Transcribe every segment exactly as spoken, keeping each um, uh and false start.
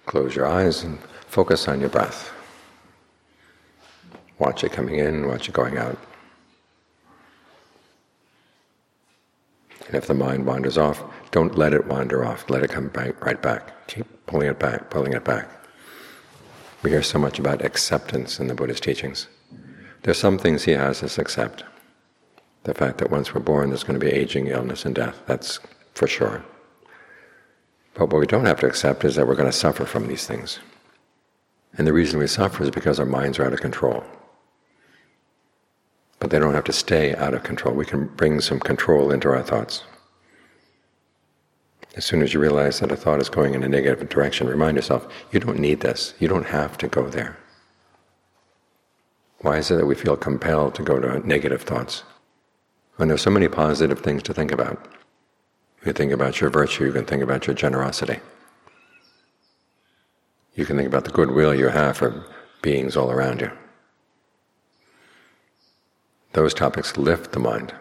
Close your eyes and focus on your breath. Watch it coming in, watch it going out. And if the mind wanders off, don't let it wander off. Let it come back, right back. Keep pulling it back, pulling it back. We hear so much about acceptance in the Buddha's teachings. There's some things he has us accept. The fact that once we're born there's going to be aging, illness, and death, that's for sure. But what we don't have to accept is that we're going to suffer from these things. And the reason we suffer is because our minds are out of control. But they don't have to stay out of control. We can bring some control into our thoughts. As soon as you realize that a thought is going in a negative direction, remind yourself, you don't need this. You don't have to go there. Why is it that we feel compelled to go to negative thoughts when there's so many positive things to think about? You can think about your virtue, you can think about your generosity. You can think about the goodwill you have for beings all around you. Those topics lift the mind,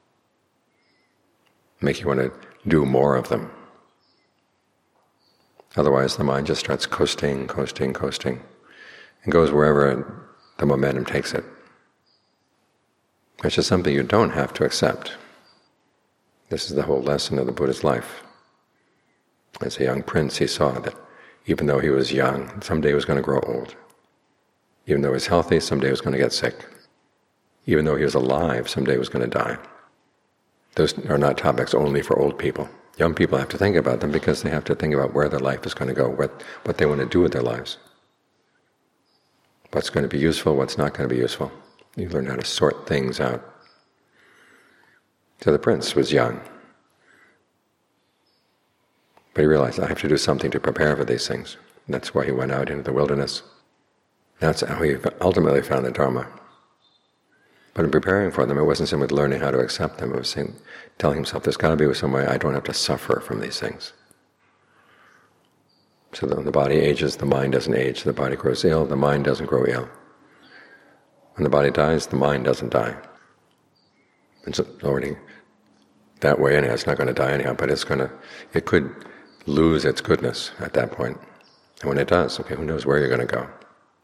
make you want to do more of them. Otherwise the mind just starts coasting, coasting, coasting, and goes wherever the momentum takes it. Which is something you don't have to accept. This is the whole lesson of the Buddha's life. As a young prince, he saw that even though he was young, someday he was going to grow old. Even though he was healthy, someday he was going to get sick. Even though he was alive, someday he was going to die. Those are not topics only for old people. Young people have to think about them because they have to think about where their life is going to go, what, what they want to do with their lives. What's going to be useful, what's not going to be useful. You learn how to sort things out. So the prince was young. But he realized, I have to do something to prepare for these things. And that's why he went out into the wilderness. That's how he ultimately found the Dharma. But in preparing for them, it wasn't simply learning how to accept them. It was saying, telling himself, there's got to be some way I don't have to suffer from these things. So that when the body ages, the mind doesn't age. The body grows ill, the mind doesn't grow ill. When the body dies, the mind doesn't die. It's already that way anyhow. It's not going to die anyhow, but it's going to, it could lose its goodness at that point. And when it does, okay, who knows where you're going to go.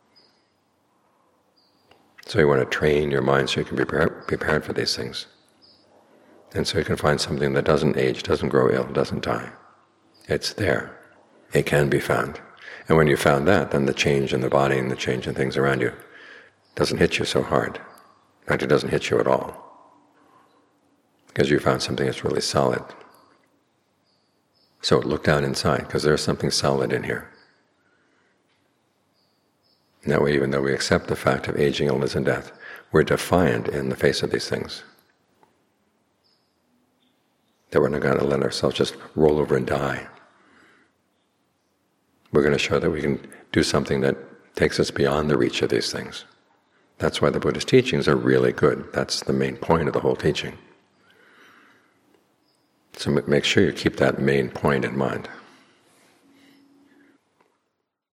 So you want to train your mind so you can be prepared, prepared for these things. And so you can find something that doesn't age, doesn't grow ill, doesn't die. It's there. It can be found. And when you found that, then the change in the body and the change in things around you doesn't hit you so hard. In fact, it doesn't hit you at all. Because you found something that's really solid. So look down inside, because there's something solid in here. And that way, even though we accept the fact of aging, illness, and death, we're defiant in the face of these things. That we're not going to let ourselves just roll over and die. We're going to show that we can do something that takes us beyond the reach of these things. That's why the Buddha's teachings are really good. That's the main point of the whole teaching. So make sure you keep that main point in mind.